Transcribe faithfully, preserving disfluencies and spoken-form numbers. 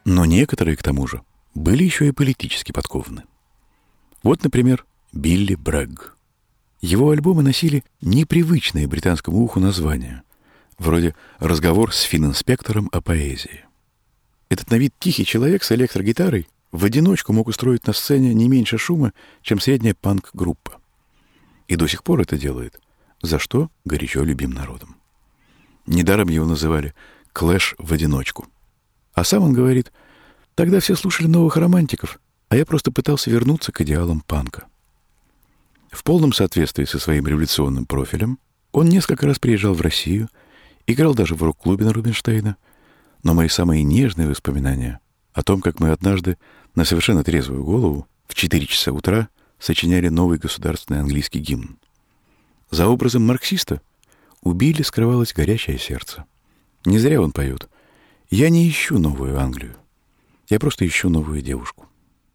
Но некоторые, к тому же, были еще и политически подкованы. Вот, например, Билли Брэгг. Его альбомы носили непривычные британскому уху названия, вроде «Разговор с финн-инспектором о поэзии». Этот на вид тихий человек с электрогитарой в одиночку мог устроить на сцене не меньше шума, чем средняя панк-группа. И до сих пор это делает, за что горячо любим народом. Недаром его называли «Клэш в одиночку». А сам он говорит: «Тогда все слушали новых романтиков, а я просто пытался вернуться к идеалам панка». В полном соответствии со своим революционным профилем он несколько раз приезжал в Россию, играл даже в рок-клубе на Рубинштейна, но мои самые нежные воспоминания о том, как мы однажды на совершенно трезвую голову в четыре часа утра сочиняли новый государственный английский гимн. За образом марксиста у Билли скрывалось горячее сердце. Не зря он поет: «Я не ищу новую Англию, я просто ищу новую девушку».